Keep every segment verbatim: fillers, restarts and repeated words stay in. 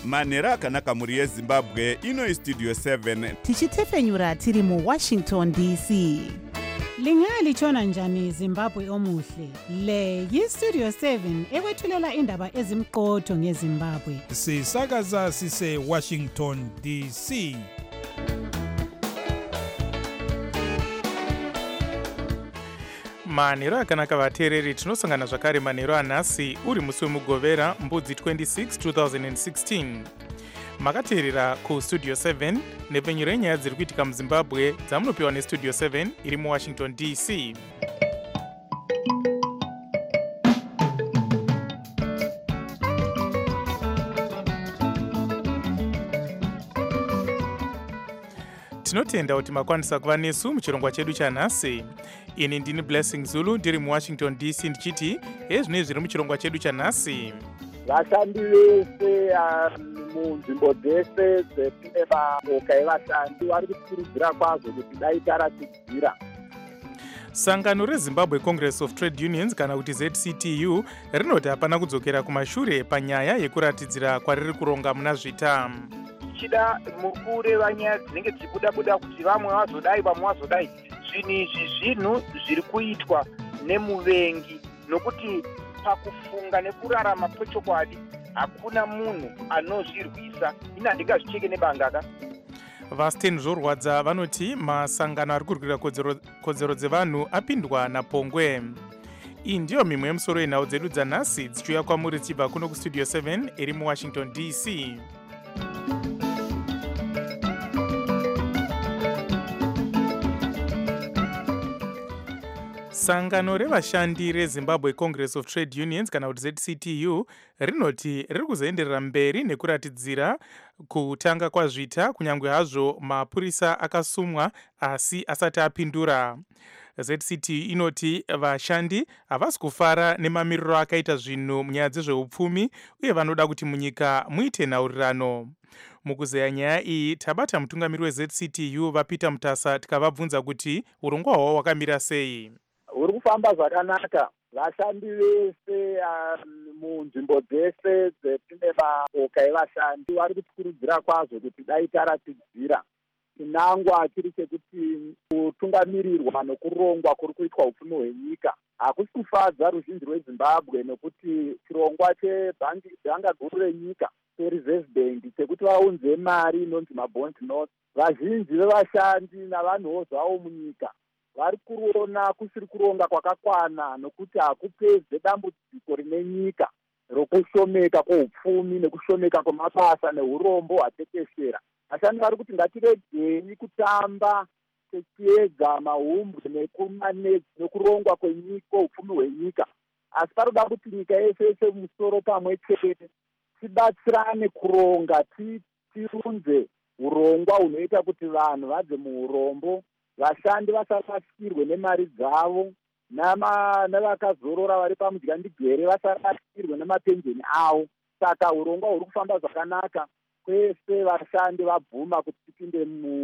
manhero akanaka mhuri yezimbabwe. Ino istudio seven tichitefenyura tiri muwashington D C. Lingalitshona njani Zimbabwe omuhle? Le yistudio seven ekwethulela indaba ezimqotho ngeZimbabwe. Sisakaza sise Washington D C. Manhero akanaka vateereri, tinosangana zvakare manhero anhasi uri musi wemugovera mbudzi twenty-six two thousand sixteen. Makateerera kustudio seven nepfenyuro yenyaya dziri kuitika muzimbabwe dzamunopiwa nestudio seven iri muwashington D C. Tinotenda kuti makwanisa kuva nesu muchirongwa chedu chanhasi. Ini ndini Blessing Zulu ndiri muwashington D C ndichiti ezvinei zviri muchirongwa chedu chanhasi. Vashandi vese munzvimbo dzese dzine maboka evashandi vari kukurudzira kwazvo kuti dai taratidzira. Sangano reZimbabwe Congress of Trade Unions kana kuti Z C T U rinoti hapana kudzokera kumashure panyaya yekuratidzira kwariri kuronga muna zvita. Chida mukure vanyaya dzinenge dzichibuda buda kuti vamwe vazodai vamwe vazodai, zvinhu izvi zvinhu zviri kuitwa nemuvengi, nokuti pakufunga nekurarama kwechokwadi hakuna munhu anozvirwisa. Ina handingazvicheke nebangaka. VaSTEN zvorwadza vanoti masangano ari kurwira kodzero, kodzero dzevanhu apindwa napongwe. Iyi ndiyo mimwe yemusoro yenhau dzedu dzanhasi dzichiuya kwamuri tichibva kuno kustudio seven iri muwashington D C. Sangano revashandi reZimbabwe Congress of Trade Unions kana kuti Z C T U rinoti riri kuzoenderera mberi nekuratidzira kutanga kwazvita kunyange hazvo mapurisa akasumwa asi asati apindura. Z C T U inoti vashandi havasi kufara nemamiriro akaita zvinhu munyaya dzezveupfumi uye vanoda kuti munyika muite nhaurirano. Mukuzeya nyaya iyi tabata mutungamiri we Z C T U vaPeter Mutasa tikavabvunza kuti urongwa hwavo hwakamira sei. Uri kufamba zvakanaka. Vashandi vese munzvimbo dzese dzine maboka evashandi vari kukurudzira kwazvo kuti dai taratidzira. Chinangwa chiri chekuti kutungamirirwa nokurongwa kuri kuitwa upfumi hwenyika hakusi kufadza ruzhinji rweZimbabwe, nekuti chirongwa chebhanga guru renyika cheReserve Bank chekuti vaunze mari inonzi mabond notes, vazhinji vevashandi navanhuwo zvavo munyika vari kuona kusiri kuronga kwakakwana, nokuti hakupedze dambudziko rine nyika rokushomeka kweupfumi nekushomeka kwemabasa neurombo hwatekeshera. Vashandi vari kuti ngatiregei kutamba techiedza mahumbwe nekurongwa kwenyika, upfumi hwenyika, asi paroda kuti nyika yese yese musoro pamwe chete tibatsirane kuronga, tirunze urongwa hunoita kuti vanhu vabve muurombo, vashandi vasarasikirwe nemari dzavo, navakazorora vari pamudyandegere vasarasikirwe nemapenjeni avo. Saka urongwa huri kufamba zvakanaka, kwese vashandi vabvuma kuti tipinde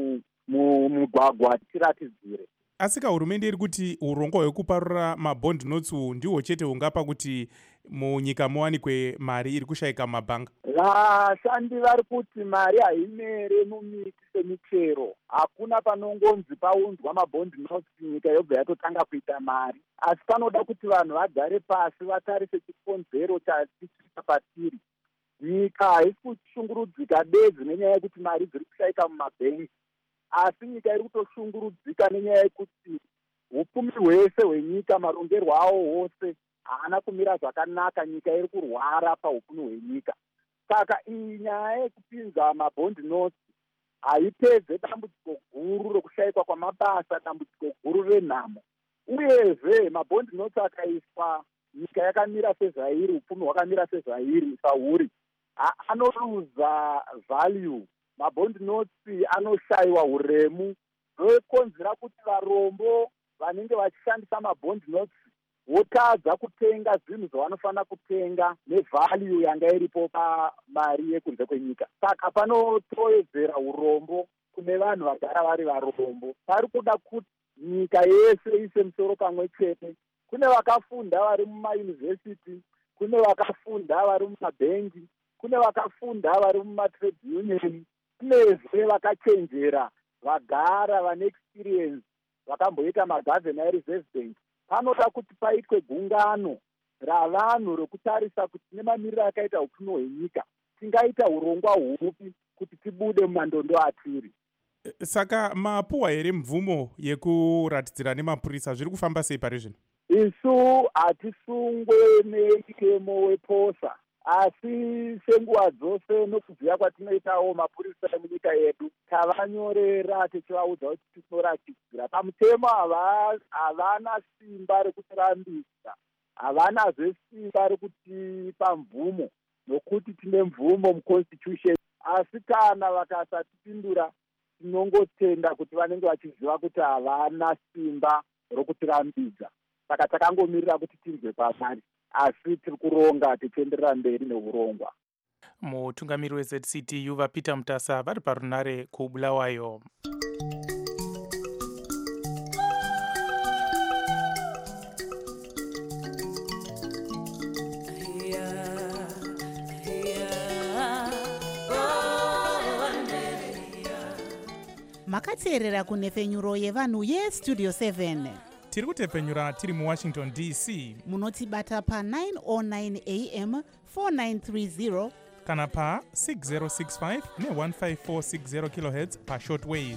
mumugwagwa tiratidzire. Asika hurumende iri kuti urongwa hwekuparura mabond notes ndihwo chete hungapa kuti munyika muwanikwe mari iri kushayika mumabhanga. Vashandi vari kuti mari haimere mumiti semichero, hakuna panongonzi paunzwa mabond notes nyika yobva yatotanga kuita mari, asi panoda kuti vanhu vagare pasi vatarise chikonzero chatisvika patiri. Nyika haisi kushungurudzika bedzi nenyaya yekuti mari dziri kushayika mumabhengi, asi nyika iri kutoshungurudzika nenyaya yekuti upfumi hwese hwenyika, marongerwo awo hwose haana kumira zvakanaka. Nyika iri kurwara paupfumi hwenyika. Saka iyi nyaya yekupinza mabond notes haipedze dambudziko guru rokushayikwa kwamabasa, dambudziko guru renhamo. Uyezve mabond notes akaiswa, nyika yakamira sezvairi, upfumi hwakamira sezvairi sahuri, anoruza value. Mabond notes anoshayiwa huremu, zvokonzera kuti varombo vanenge vachishandisa mabond notes votadza kutenga zvinhu zvavanofanira kutenga nevalue yanga iripo pamari yekunze kwenyika. Saka panotoedzera urombo kune vanhu vagara vari varombo. Pari kuda kuti nyika yese ise musoro pamwe chete. Kune vakafunda vari mumayunivhesiti, kune vakafunda vari mumabhengi, kune vakafunda vari mumatrade union, kunezve vakachenjera vagara vane experience vakamboita magavhena ereserve bank. Panoda kuti paitwe gungano ravanhu rokutarisa kuti nemamiriro akaita upfumi hwenyika tingaita urongwa hupi kuti tibude mumandondo atiri. Saka mapuwa here mvumo yekuratidzira nemapurisa zviri kufamba sei pari zvino? Isu hatisungwe nemutemo weposa, asi senguva dzose nokubhuya kwatinoitawo mapurisa emunyika yedu tavanyorera tichivaudza kuti tinoratidzira pamutemo. Havana simba rekutirambisa, havanazve simba rekutipa mvumo nokuti tine mvumo muconstitution, asi kana vakasatipindura tinongotenda kuti vanenge vachiziva kuti havana simba rokutirambidza. Saka takangomirira kuti tinzwe pamari, asi tiri kuronga tichienderera mberi neurongwa. Mutungamiri we-Z C T U vaPeter Mutasa vari parunare kuBulawayo. Makateerera kunhefenyuro yevanhu yestudio seven. Tiri kutepfenyura tiri muWashington D C. Munotibata pa nine oh nine A M four nine three zero kana pa six zero six five ne one five four six zero kilohertz pa shortwave.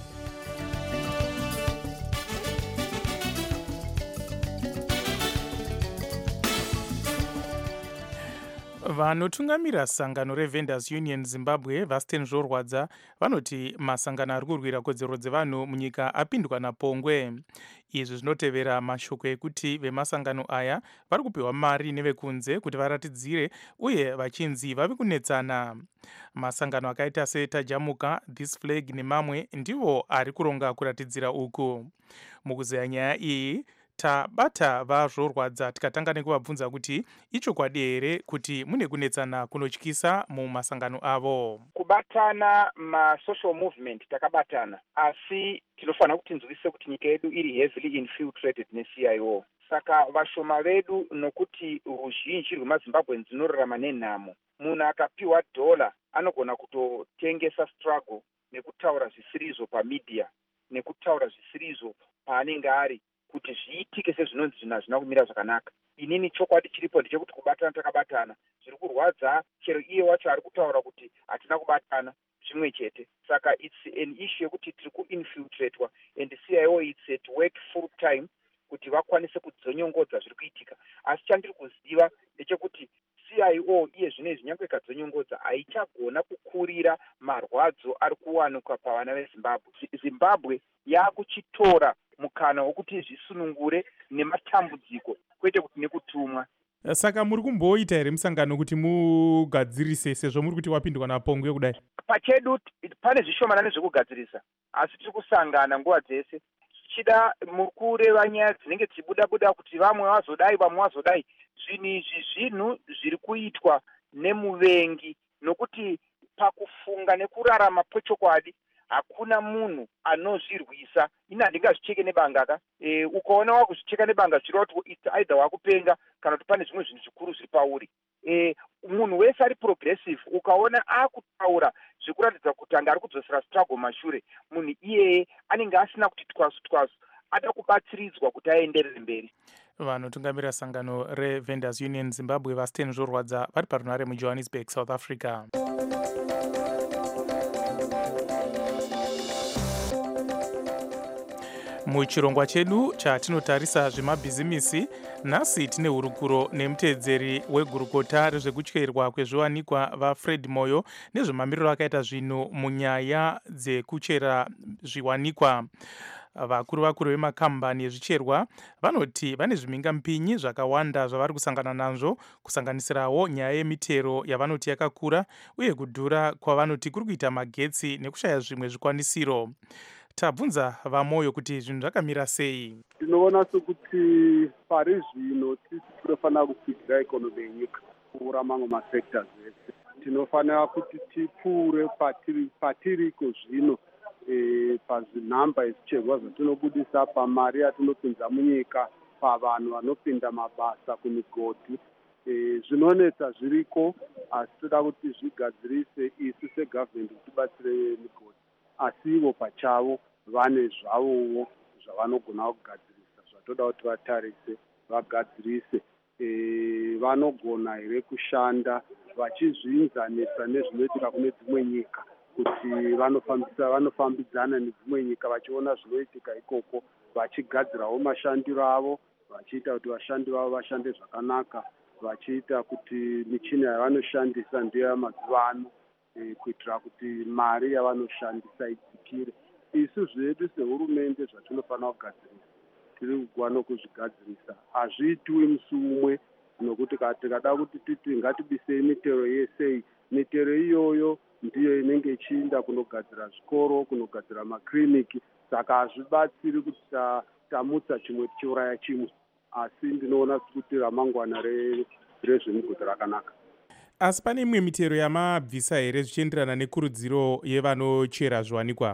Vanotungamira sangano reVendors Union Zimbabwe Vasten Zvorwadza vanoti masangano ari kurwira kodzero dzevanhu munyika apindwa napongwe. Izvi zvinotevera mashoko ekuti vemasangano aya vari kupiwa mari nevekunze kuti varatidzire uye vachinzi vave kunetsana. Masangano akaita seTajamuka, This Flag nemamwe ndivo ari kuronga kuratidzira uku. Mukuzeya nyaya iyi tabata vaZvorwadza tikatanga nekuvabvunza kuti ichokwadi here kuti mune kunetsana kunotyisa mumasangano avo. Kubatana masocial movement takabatana, asi tinofanira kuti tinzwise kuti nyika yedu iri heavily infiltrated neC I O. Saka vashoma vedu nokuti ruzhinji rwemaZimbabwe dzinorarama nenhamo, munhu akapiwa dhola anogona kutotengesa struggle nekutaura zvisirizo pamedia nekutaura zvisirizo paanenge ari kuti zviitike sezvinonzi zvinhu hazvina kumira zvakanaka. Inini chokwadi chiripo ndechekuti kubatana takabatana, zviri kurwadza chero iye wacho ari kutaura kuti hatina kubatana zvimwe chete. Saka it's an issue yekuti tiri kuinfiltratwa and C I O it's at work full time kuti vakwanise kudzonyongodza zviri kuitika. Asi chandiri kuziva ndechekuti C I O iye zvinezvi nyange ikadzonyongodza haichagona kukurira marwadzo ari kuwanikwa pavana veZimbabwe. Zimbabwe yakuchitora mukana wokuti zvisunungure nematambudziko kwete kuti nekutumwa. Saka muri kumboita here musangano kuti mugadzirise sezvo muri kuti wapindwa napongwe kudai? Pachedu pane zvishomanane zvekugadzirisa, asi tiri kusangana nguva dzese tichida mukureva nyaya dzinenge dzichibuda-buda kuti vamwe vazodai vamwe vazodai. Zvinhu izvi zvinhu zviri kuitwa nemuvengi, nokuti pakufunga nekurarama kwechokwadi hakuna munhu anozvirwisa. Ini handingazvicheke nebangaka. E, ukaona wakuzvicheka nebanga zvirova kuti it's either wakupenga kana kuti pane zvimwe zvinhu zvikuru zviri pauri. E, munhu wese ari progressive ukaona akutaura zvekuratidza kuti anga ari kudzosera struggle mashure, munhu iyeye anenge asina kuti twasu twasu ada kubatsiridzwa kuti aenderere mberi. Vanotungamira sangano reVendors Union Zimbabwe Vasten Zvorwadza vari parunare muJohannesburg, South Africa. Muchirongwa chedu chatinotarisa zvemabhizimisi, nhasi tine hurukuro nemuteedzeri wegurukota rezvekutyerwa kwezviwanikwa vaFred Moyo nezvemamiriro akaita zvinhu munyaya dzekuchera zviwanikwa. Vakuru vakuru vemakambani ezvicherwa vanoti vane zvimhingampinyi zvakawanda zvavari kusangana nazvo, kusanganisirawo nyaya yemitero yavanoti yakakura uye kudhura kwavanoti kuri kuita magetsi nekushaya zvimwe zvikwanisiro. Tabvunza vaMoyo kuti zvinhu zvakamira sei. Tinoona sekuti pari zvino tisi tinofanira kutsigira ikonomi yenyika kupfuura mamwe masectors ese. Tinofanira kuti tipfuure patiri patiriko zvino e, pazvinhamba ezvicherwa zvatinobudisa, pamari yatinopinza munyika, pavanhu vanopinda mabasa kumigodhi. e, zvinonetsa zviriko asi toda kuti zvigadzirise isu segavhmendi kuti tibatsire migodhi asi ivo pachavo vane zvavowo zvavanogona kugadzirisa zvatoda kuti vatarise vagadzirise. E, vanogona here kushanda vachizviinzanisa nezvinoitika kune dzimwe nyika kuti vanofambisa vanofambidzana nedzimwe nyika vachiona zvinoitika ikoko vachigadzirawo mashandiro avo vachiita kuti vashandi vavo vashande zvakanaka vachiita kuti michina yavanoshandisa ndeyamazuva ano e, kuitira kuti mari yavanoshandisa idzikire. Isu zvedu sehurumende zvatinofanira kugadzirisa tiri kugwana kuzvigadzirisa hazviitwi musi umwe nokuti tikada kuti titi ngatibisei mitero yesei mitero iyoyo ndiyo inenge ichiinda kunogadzira zvikoro kunogadzira makiriniki saka hazvibatsiri kuti tamutsa chimwe tichiuraya chimwe asi ndinoona kuti ramangwana rezvemugodhi rakanaka. Asi pane imwe mitero yamabvisa here zvichienderana nekurudziro yevanochera zviwanikwa?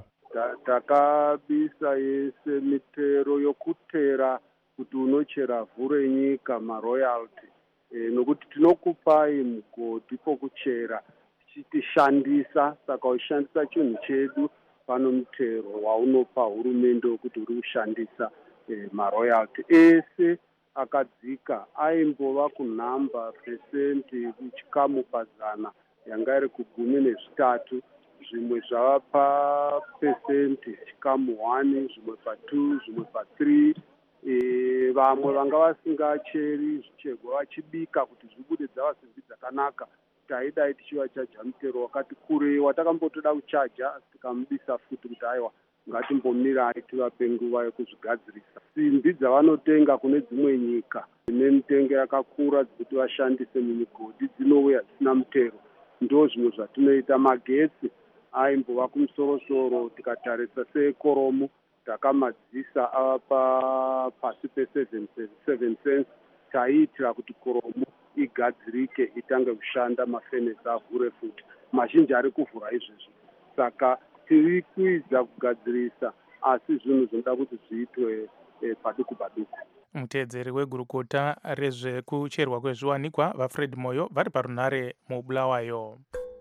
Takabisa yese mitero yokutera kuti unochera vhu renyika maroyalty e, nokuti tinokupai mugodhi pokuchera tichitishandisa saka uchishandisa chinhu chedu pano mutero waunopa hurumende wekuti uri kushandisa e, maroyalty ese akadzika aimbova kunhamba pesenti chikamu pazana yanga iri kugumi nezvitatu zvimwe zvava papesenti chikamu one zvimwe patwo zvimwe pathrii e, vamwe vanga vasingacheri zvichegwa vachibika kuti zvibude dzava simbi dzakanaka taidai tichivachaja mutero wakati kurei watakambotoda kuchaja tikamubisa futi kuti aiwa ngatimbomirai tivape nguva yekuzvigadzirisa. Simbi dzavanotenga kune dzimwe nyika nemitengo yakakura dzekuti vashandise mumigodhi dzinouya dzisina mutero ndo zvimwe zvatinoita. Magetsi aimbova kumusorosoro tikatarisa seekoromo takamadzisa apa pasi pe-seven cents taiitira kuti koromo igadzirike itange kushanda mafenesi avhure futi mazhinji ari kuvhura izvezvi saka tiri kuedza kugadzirisa asi zvinhu zvinoda kuti zviitwe e, paduku paduku. Muteedzeri wegurukota rezvekucherwa kwezviwanikwa vaFred Moyo vari parunhare muBulawayo.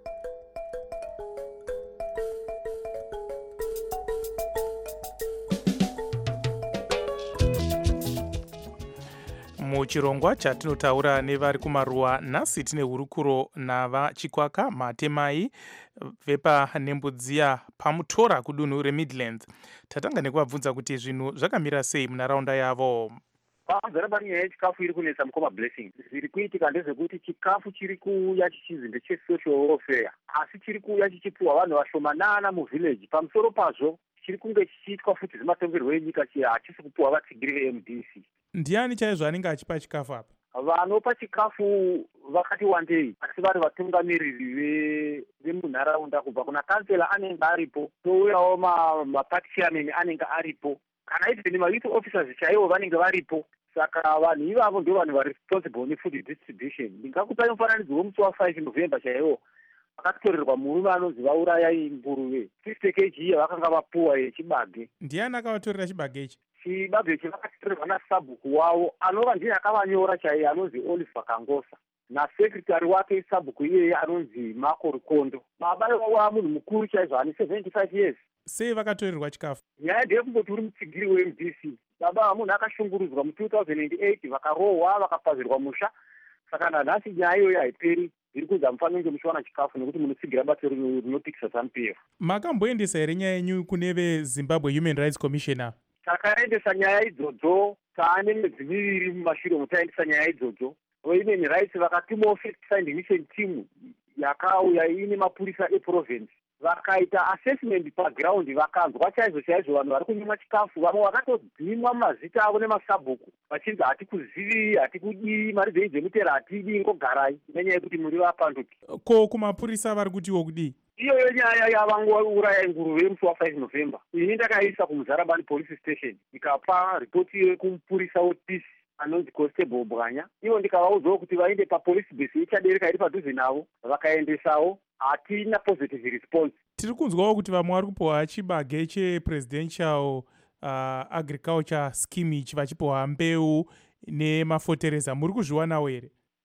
Muchirongwa chatinotaura nevari kumaruwa nhasi tine hurukuro navachikwaka matemai vepaNembudziya pamutora kudunhu reMidlands. Tatanga nekuvabvunza kuti zvinhu zvakamira sei munharaunda yavo. Pamazara panyaya yechikafu iri kunetsa mukoma blessing zviri kuitika ndezvekuti chikafu chiri kuuya chichizi ndechesocial welfare asi chiri kuuya chichipiwa vanhu vashomanana muvhileji pamusoro pazvo chiri kunge chichiitwa futi zvematongerwo enyika hachisi kupiwa vatsigiri ve-M D C. Ndiani chaizvo anenge achipa chikafu apa? Vanopa chikafu vakati wandei asi vari vatungamiriri vemunharaunda kubva kuna kansela anenge aripo touyawo mapati chairman anenge aripo kana even ma-youth officers chaivo vanenge varipo saka vanhu ivavo ndio vanhu vari responsible nefood distribution. Ndingakupai mufananidzo wemusi wa5 November chaivo vakatorerwa murume anonzi vaurayai nguruve fifty kilograms yavakanga vapuwa yechibage. Ndiani akavatorera chibage ichi? Chibage ichi vakatorerwa nasabhuku wavo anova ndiye akavanyora chaiye anonzi Oliver Kangosa nasekretary wake isabhuku iyeye anonzi Marco Rukondo. Baba wava munhu mukuru chaizvo ane seventy-five years. Sei vakatorerwa chikafu? Nyaya ndeyekungoti uri mutsigiri we-M D C. Baba munhu akashungurudzwa mu two thousand eight vakarohwa vakapazirwa musha saka nanhasi nyaya iyoyo haiperi iri kunzi hamufaniri kunge muchiwana chikafu nekuti munotsigira basa rinopikisa ZANU-P F. Makamboendesa here nyaya yenyu kune veZimbabwe Human Rights Commissioner? Takaendesa nyaya idzodzo taane mwedzi miviri mumashure mutaendesa nyaya idzodzo. Women rights vakatimawo fact-finding mission team yakauya ine mapurisa eprovince vakaita assessment paground vakanzwa chaizvo chaizvo vanhu vari kunyima chikafu vamwe vakatodzimwa mazita avo nemasabhuku vachinzi hatikuzivi hatikudii mari dzenyu dzemutera hatidi ngogarai nenyaya yekuti muri vapanduki. Ko kumapurisa vari kutiwo kudii? Iyoyo nyaya yavangouraya nguruve musi wa5 November. Ini ndakaisa kumuzarabani police station ndikapa ripoti yekumupurisa wepeace anonzi Constable Bwanya. Ivo ndikavaudzawo kuti vaende papolice base ichadereka iri padhuze navo vakaendesawo hatina positive response. Tiri kunzwawo kuti vamwe vari kupiwa chibage chepresidential uh, agriculture scheme ichi vachipiwa mbeu nemafotereza. Muri kuzviwanawo here?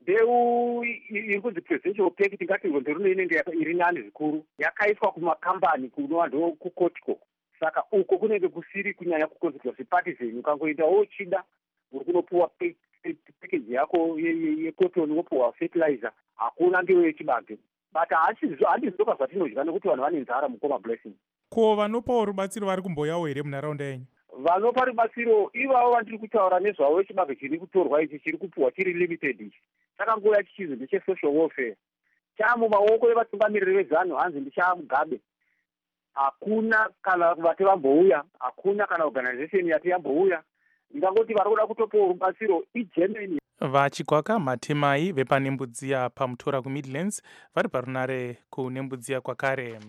mbeu iri kunzi presidential pact ingati rondorino inenge iri nani zvikuru yakaiswa kumakambani kunova ndo kukotiko. Saka uko kunenge kusiri kunyanya kuconstituency party zvenyu. Ukangoendawo uchida uri kunopuwa package yako yekotoni wopuwa fertilizer hakuna ndiyo yechibage. But handizvoka zvatinodya nekuti vanhu vane nzara mukoma blessing. Ko vanopawo rubatsiro vari kumboyawo here munharaunda yenyu? Vanopa rubatsiro ivavo vandiri kutaura nezvavo chibage chiri kutorwa ichi chiri kupuwa chiri limited ichi. Saka nguva yachichizi ndechesocial welfare chamumaoko evatungamiriri vezano hanzi ndichamugabe. Hakuna kana vati vambouya, hakuna kana organization yati yambouya. Ndingangoti vari kuda kutopawo rubatsiro iGermany. Vachikwaka Matemai vepaNembudziya pamutora kuMidlands vari parunare kuNembudziya kwakare.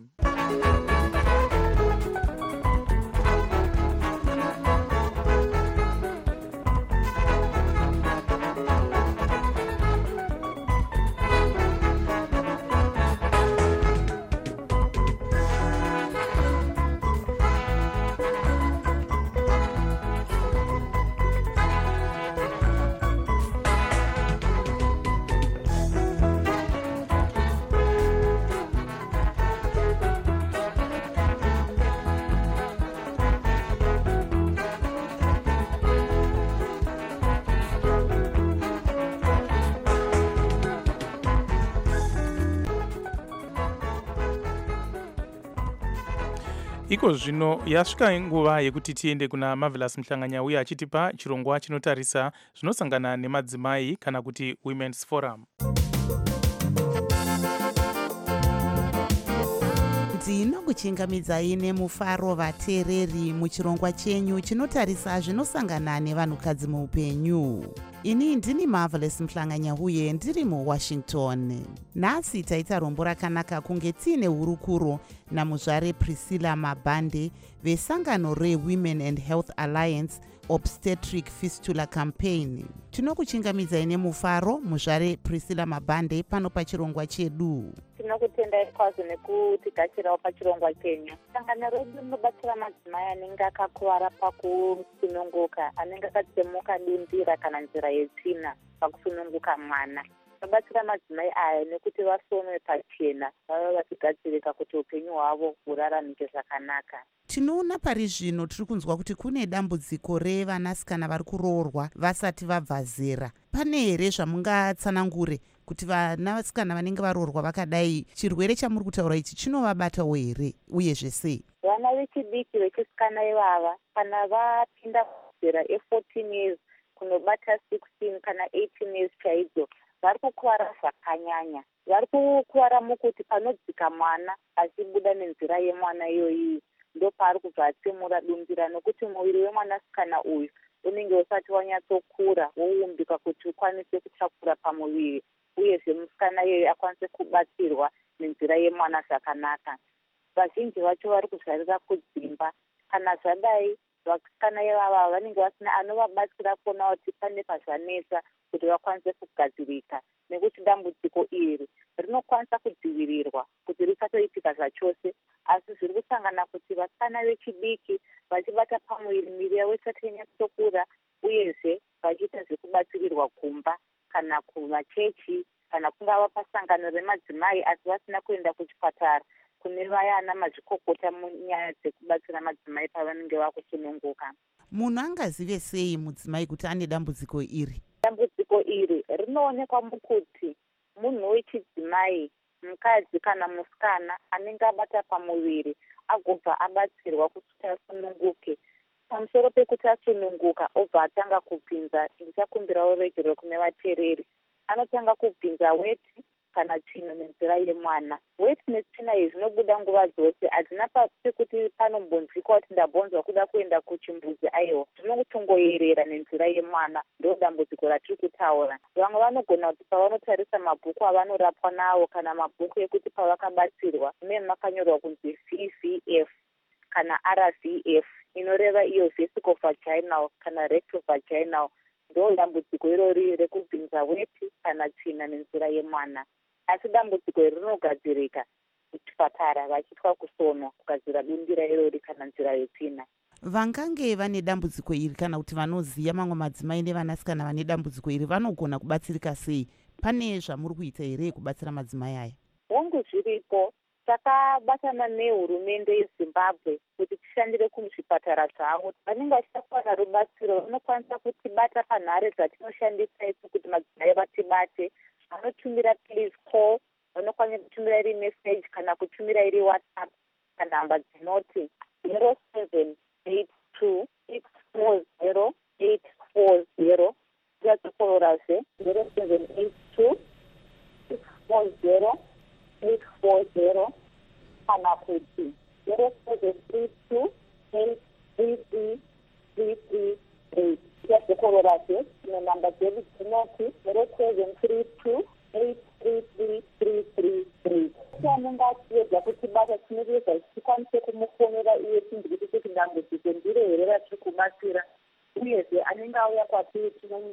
Iko zvino yasvika nguva yekuti tiende kuna Marvelous Mhlanganya uye achitipa chirongwa chinotarisa zvinosangana nemadzimai kana kuti Women's Forum. ndinokuchingamidzai nemufaro vateereri muchirongwa chenyu chinotarisa zvinosangana nevanhukadzi muupenyu. Ini ndini Marvelous Mhlanganya uye ndiri muWashington. Nhasi taita rombo rakanaka kunge tiine hurukuro namuzvare Priscilla Mabande vesangano reWomen and Health Alliance Obstetric Fistula Campaign. Tinokuchingamidzai nemufaro muzvare Priscilla Mabande pano pachirongwa chedu. Tinokutendai kwazvo nekutigashirawo pachirongwa chenyu. Sangano redu rinobatsira madzimai anenge akakuwara pakusununguka, anenge akatsemuka dundira kana nzira yetsvina pakusununguka mwana. Tinobatsira madzimai aya nekuti vasonwe pachena, vave vachigadzirika kuti upenyu hwavo huraramike zvakanaka. Tinoona pari zvino tiri kunzwa kuti kune dambudziko revanasikana vari kuroorwa vasati vabva zera. Pane here zvamungatsanangure kuti vanasikana vanenge varoorwa vakadai chirwere chamuri kutaura ichi chinovabatawo here uyezve sei? Vana vechidiki vechisikana ivava kana vapinda zera e14 years kunobata sixteen kana eighteen years chaidzo vari kukuwara zvakanyanya. Vari kukuwara mukuti panodzika mwana achibuda nenzira yemwana iyoyi ndo paari kubva atsemura dumbira, nokuti muviri wemwanasikana uyu unenge usati wanyatsokura woumbika kuti ukwanise kutakura pamuviri, uyezve musikana iyoyi akwanise kubatsirwa nenzira yemwana zvakanaka. Vazhinji vacho vari kuzvarira kudzimba. Kana zvadai vasikana ivava vanenge vasina anovabatsira kuona kuti pane pazvanetsa kuti vakwanise kugadzirika, nekuti dambudziko iri rinokwanisa kudzivirirwa kuti risatoitika zvachose, asi zviri kusangana kuti vasikana vechidiki vachibata pamuviri miviri yavo isati yanyatsokura, uyezve vachiita zvekubatsirirwa kumba kana kumachechi kana kungava pasangano remadzimai asi vasina kuenda kuchipatara kune vaya ana mazvikokota munyaya dzekubatsira madzimai pavanenge vakusununguka. Munhu angazive sei mudzimai kuti ane dambudziko iri? Dambudziko iri rinoonekwa mukuti munhu wechidzimai, mukadzi kana musikana anenge abata pamuviri agobva abatsirwa kuti asununguke. Pamusoro pekuti asununguka obva atanga kupinza, ndichakumbirawo regero kune vateereri, anotanga kupinza weti kana tsvina nenzira yemwana. Weti netsvina izvi zvinobuda nguva dzose, hadzina pekuti panombonzwika kuti ndabonzwa kuda kuenda kuchimbuzi. Aiwa, zvinokutongoyerera nenzira yemwana, ndo dambudziko ratiri kutaura. Vamwe vanogona kuti pavanotarisa mabhuku avanorapwa nawo kana mabhuku ekuti pavakabatsirwa mune makanyorwa kunzi V V F kana R V F, inoreva iyo vesical vaginal kana rectal vaginal. Ndo dambudziko irori rekubvinza weti kana tsvina nenzira yemwana. Asi dambudziko iri rinogadzirika kuchipatara vachiitwa kusonwa kugadzira dundira irori kana nzira yetsvina. Vangange vane dambudziko iri kana kuti vanoziya mamwe madzimai nevanasikana vane dambudziko iri vanogona kubatsirika sei pane zvamuri kuita here kubatsira madzimai aya? Hongu zviripo. Takabatana nehurumende yeZimbabwe kuti tishandire kuzvipatara zvavo. Vanenge vachitakuwana rubatsiro vanokwanisa kutibata panhare dzatinoshandisa isu kuti madzimai vatibate. Vanotumira please call, vanokwanisa kutumira iri message kana kutumira iri WhatsApp kanhamba dzinoti zero seven eight two six four zero eight four zero. Tiyadzikororase zero seven eight two six four zero eight four zero kana kuti zero seven three two eight three three three three eight. Tiyadzikororase nenhamba dzedu dzinoti zero seven three two eight three three three three three. Tianenge achiyedza kutibata tinoreza tikwanise kumufonera iye tindiri kuti ndambudziko ndiro here ratiri kubatsira, uyezve anenge auya kwatiri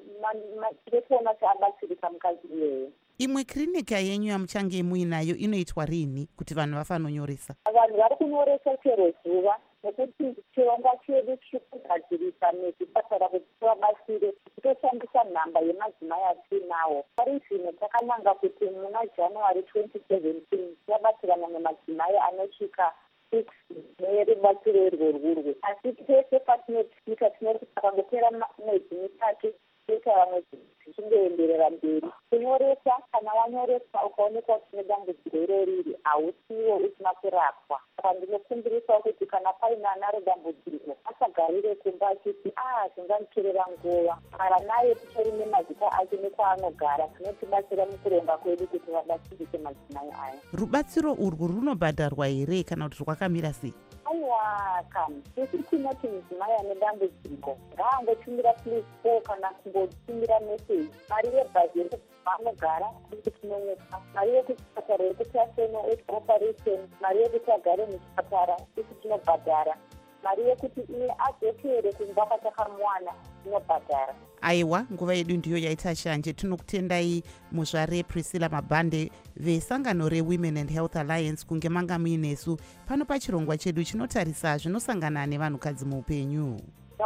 tinofona chaabatsirika mukadzi iyeyo. Imwe klinika yenyu yamuchange muinayo inoitwa rini kuti vanhu vafanonyoresa? Vanhu vari kunyoresa chero zuva nekuti chirongwa chedu chiri kugadzirisa nezvipatara kuti tivabatsire titoshandisa nhamba yemadzimai atinawo. Pari zvino takananga kuti muna January twenty seventeen tivabatsirana nemadzimai anosvika six nerubatsiro irworwurwe. Asi tese patinotika tinoti pakangopera mwedzi mitatu toita vamwe zvichingoenderera mberi. Kunyoresa, kana wanyoresa ukaonekwa kuti une dambudziko iroriri hausiwo usina kurapwa. Saka ndinokumbirisawo kuti kana paina anaro dambudziko asagarire kumba achiti ah zvinganditorera nguva. Kana naye titori nemazita ake nekwaanogara tinotibatsira mukuronga kwedu kuti vabatsirike madzimai aya. Rubatsiro urwu runobhadharwa here kana kuti rwakamira sei? Aiwa kani isi tinoti mudzimai ane dambudziko ngaangotumira please call kana kungotumira message. Mari yebhazi yekuti vanogara kuti tinonetsa, mari yekuchipatara yekuti aseno operation, mari yekuti agare muchipatara isi tinobhadhara, mari yekuti iye adzokere kumba kwatakamuwana tinobhadhara. Aiwa, nguva yedu ndiyo yaita shanje. Tinokutendai muzvare Priscilla Mabhande vesangano reWomen and Health Alliance kunge manga muinesu pano pachirongwa chedu chinotarisa zvinosangana nevanhukadzi muupenyu.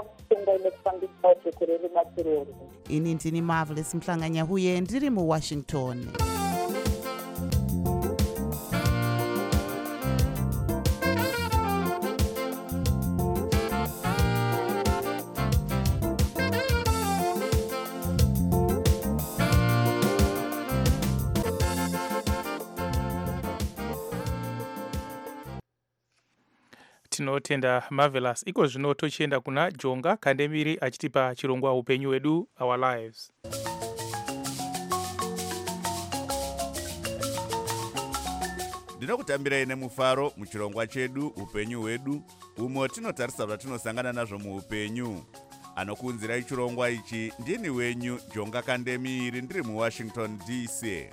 Ini ndini Marvelous Mhlanganyahuye ndiri muWashington. Tinotenda Marvelous. Iko zvino tochienda kuna Jonga Kandemiri achitipa chirongwa upenyu wedu, Our Lives. Ndinokutambirai nemufaro muchirongwa chedu upenyu hwedu, umo tinotarisa zvatinosangana nazvo muupenyu. Anokuunzirai chirongwa ichi ndini wenyu Jonga Kandemiri ndiri muWashington D C.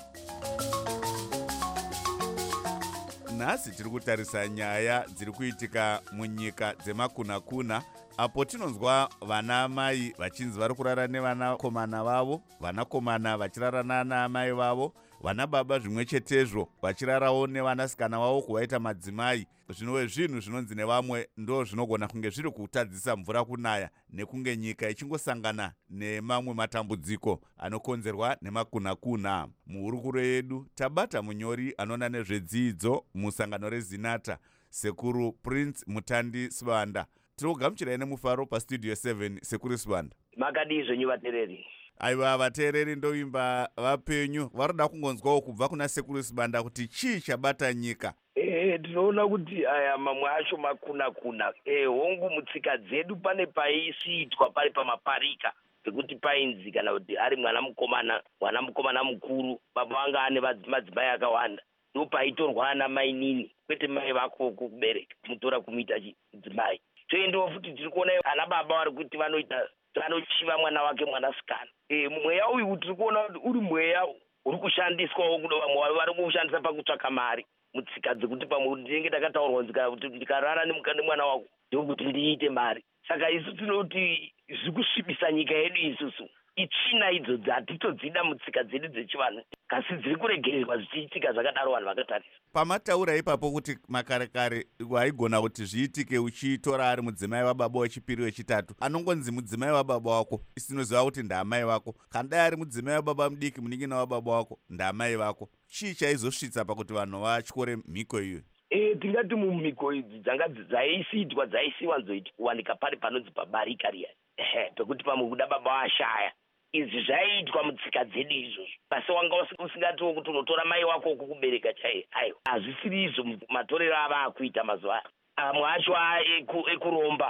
Nhasi tiri kutarisa nyaya dziri kuitika munyika dzemakuna-kuna, apo tinonzwa vana mai vachinzi vari kurara nevanakomana vavo, vanakomana vachirara nana mai vavo, vana baba zvimwe chetezvo vachirarawo nevanasikana vavo kuvaita madzimai. Zvinove zvinhu zvinonzi nevamwe ndo zvinogona kunge zviri kutadzisa mvura kunaya nekunge nyika ichingosangana nemamwe matambudziko anokonzerwa nemakuna-kuna. Muhurukuro yedu tabata munyori anoona nezvedzidzo musangano reZinata, Sekuru Prince Mutandi Sibanda. Tinogamuchirai nemufaro pastudio seven. Sekuru Sibanda, makadii zvenyu vateereri? Aiwa, vateereri ndoimba vapenyu varoda kungonzwawo kubva kuna Sekuru Sibanda kuti chii chabata nyika. Eh, tinoona kuti aya mamwe acho makuna-kuna. Eh, hongu mutsika dzedu pane paisiitwa pari pamaparika pekuti painzi kana kuti ari mwana mukomana, mwana mukomana mukuru, baba vanga ane madzimai akawanda, ndo paitorwa ana mai nini, kwete mai vako kubereka kumutora kumuita chidzimai. Toendawo futi tiri kuona ana baba vari kuti vanoita vanochiva mwana wake mwanasikana. Eh, mweya uyu tiri kuona kuti uri mweya uri kushandiswawo kudo vamwe vari kushandisa pakutsvaka mari. Mutsika dzekuti pamwe ndinenge takataurwa nzika kuti ndikarara nemwana wako ndokuti ndiite mari. Saka isu tinoti zvikusvibisa nyika yedu isusu. tsvina idzodzi hatitodzida mutsika dzedu dzechivanhu kasi dziri kuregererwa zvichiitika zvakadaro vanhu vakatarisa. Pamataura ipapo kuti makare kare waigona kuti zviitike uchitora ari mudzimai wababa wechipiri wechitatu, anongonzi mudzimai wababa wako isinoziva kuti ndaamai vako, kana dai ari mudzimai wababa mudiki munin'ina wababa wako ndaamai vako. Chii chaizosvitsa pakuti vanhu vatyore mhiko iyo? E, tingati mumhiko idzi dzanga dzaisiitwa dzaisiwa nzokuwanika pari panonzi pabarika riya ehe pekuti pamwe kuda baba washaya. Izvi zvaiitwa mutsika dzedu izvozvo. Basi wanga usingatiwo kuti unotora mai wako kukubereka chaiye. Aiwa, hazvisiri izvo matorero ava akuita mazuva ano. Amwe acho ekuromba,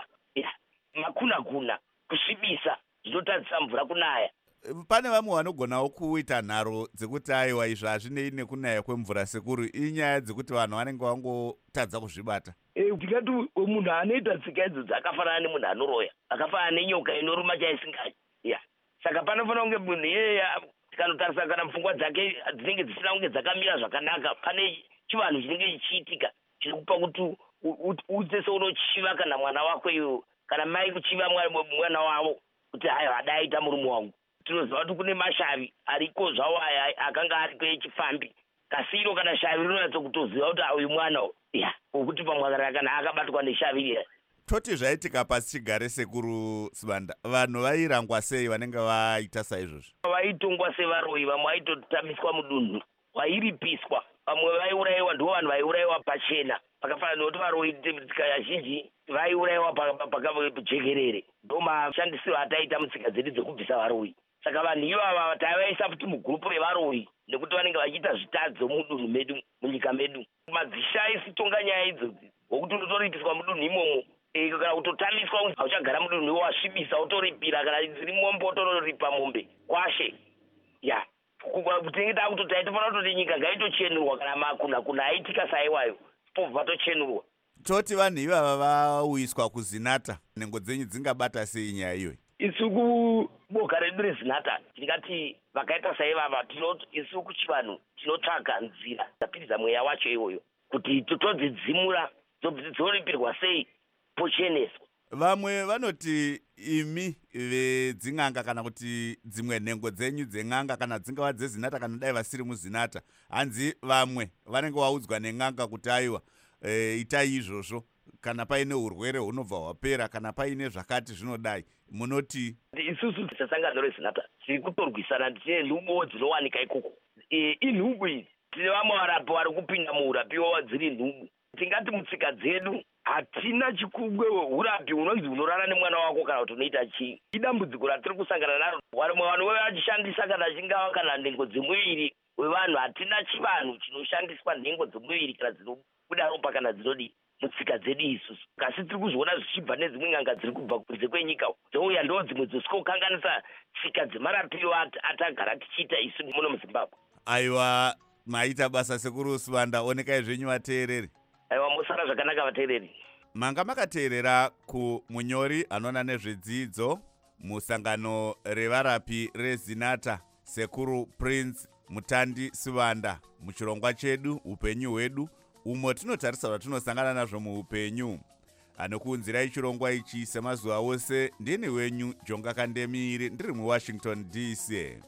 makuna kuna, kusvibisa, zvinotadzisa mvura kunaya. Pane vamwe vanogonawo kuita nharo dzekuti aiwa izvo hazvinei nekunaya kwemvura sekuru inyaya dzekuti vanhu vanenge vangotadza kuzvibata. Tingati munhu anoita tsika idzodzi akafanana nemunhu anoroya, akafanana nenyoka inoruma chaisingadyi. Yeah. Saka panofanira kunge munhu iyeya tikanotarisa kana pfungwa dzake dzinenge dzisina kunge dzakamira zvakanaka, pane chivanhu chinenge chichiitika chinokupa kuti uite seunochiva kana mwana wako iwo kana mai kuchiva mwana wavo kuti hayi hadaita murume wangu. Tinoziva kuti kune mashavi ariko zvawo aya akanga ariko echifambi, kasi iro kana shavi rinonatsa kutoziva kuti uyu mwana ya ukuti pamwe kana akabatwa neshavi iriya. Toti zvaitika pasi chigare sekuru Sibanda, vanhu vairangwa sei vanenge vaita saizvozvo? Vaitongwa sevaroyi, vamwe vaitotamiswa mudunhu, vairipiswa, vamwe vaiurayiwa, ndivo vanhu vaiurayiwa pachena. Pakafanana nokuti varoyi tsika zhinji vaiurayiwa pakajekerere. Ndo mashandisiro ataita mutsika dzedu dzekubvisa varoyi. Saka vanhu ivava taivaisa futi mugurupu revaroyi nekuti vanenge vachiita zvitadzo mudunhu medu, munyika medu. Madzisha aisitonga nyaya idzodzi wokuti unotoripiswa mudunhu imomo. Kana kutotamiswa hauchagara mudunhu wasvibisa utoripira, kana dziri mombe utoripa mombe kwashe. Ya tinenge takuti taitofanira kutoti nyika ngaitochenurwa kana makuna kuna aitika saiwayo pobva tochenurwa. Toti vanhu ivava vauyiswa kuzinata, nhengo dzenyu dzingabata sei nyaya iyoyi? Isu kuboka redu rezinata tingati vakaita saivava tinoti isu kuchivanhu tinotsvaga nzira dzapinza mweya wacho iwoyo kuti totodzidzimura dzoripirwa sei pocheneswa. Vamwe vanoti imi vedzin'anga kana kuti dzimwe nhengo dzenyu dzen'anga kana dzingava dzezinata kana dai vasiri muzinata, hanzi vamwe vanenge vaudzwa nen'anga kuti aiwa e, itai izvozvo kana paine urwere hunobva hwapera kana paine zvakati zvinodai, munoti? Isusu sesangano rezinata tiri kutorwisana tine nhubo dzinowanika ikoko. E, inhubu idzi tine vamwe varapi vari kupinda muurapiwa dziri nhubu. Tingati mutsika dzedu hatina chikugwe urapi unonzi unorara nemwana wako kana kuti unoita chii. Idambudziko ratiri kusangana naro. Vamwe vanhu vachishandisa kana chingava kana nhengo dzemuviri wevanhu, hatina chivanhu chinoshandiswa nhengo dzemuviri kana dzinobuda ropa kana dzinodi mutsika dzedu isusu. Kasi tiri kuzviona zvichibva nedzimwe n'anga dziri kubva kunze kwenyika dzouya ndo dzimwe dzosikokanganisa tsika dzemarapiro atagara tichiita isu muno muZimbabwe. Aiwa, maita basa sekuru Sibanda, onekai zvenyu vateereri. Aiwa, musara zvakanaka vateereri. Manga makateerera kumunyori anoona nezvedzidzo musangano revarapi rezinata sekuru Prince Mutandi Sibanda muchirongwa chedu upenyu hwedu umo tinotarisa zvatinosangana nazvo muupenyu. Anokuunzirai chirongwa ichi semazuva ose ndini wenyu Jonga Kandemiri ndiri muWashington D C.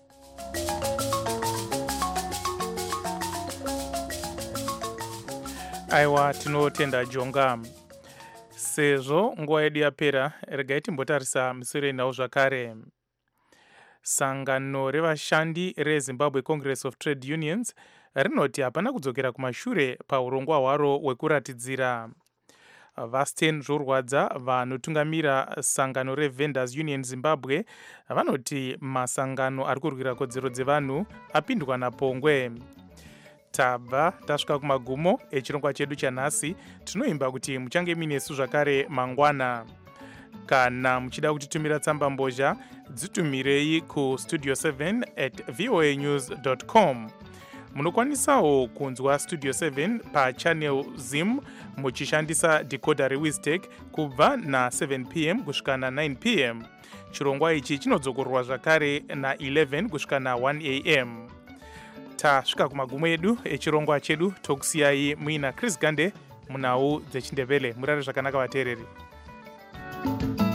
Aiwa, tinotenda Jonga. Sezvo nguva yedu yapera, regai timbotarisa misoro inawo zvakare. Sangano revashandi reZimbabwe Congress of Trade Unions rinoti hapana kudzokera kumashure paurongwa hwaro hwekuratidzira. Vasten Zvorwadza vanotungamira sangano reVendors Union Zimbabwe vanoti masangano ari kurwira kodzero dzevanhu apindwa napongwe. Tabva tasvika kumagumo echirongwa chedu chanhasi. Tinoimba kuti muchange minesu zvakare mangwana. Kana muchida kutitumira tsamba mbozha, dzitumirei ku studio seven at voa news dot com. Munokwanisawo kunzwa Studio seven pa channel Zim muchishandisa decoder reWiztech kubva na seven p m kusvika na nine p m. Chirongwa ichi chinodzokorwa zvakare na eleven kusvika na one a m. Tasvika kumagumo edu echirongwa chedu, tokusiyai muina Chris Gande munhau dzechindevele. Murare zvakanaka vateereri.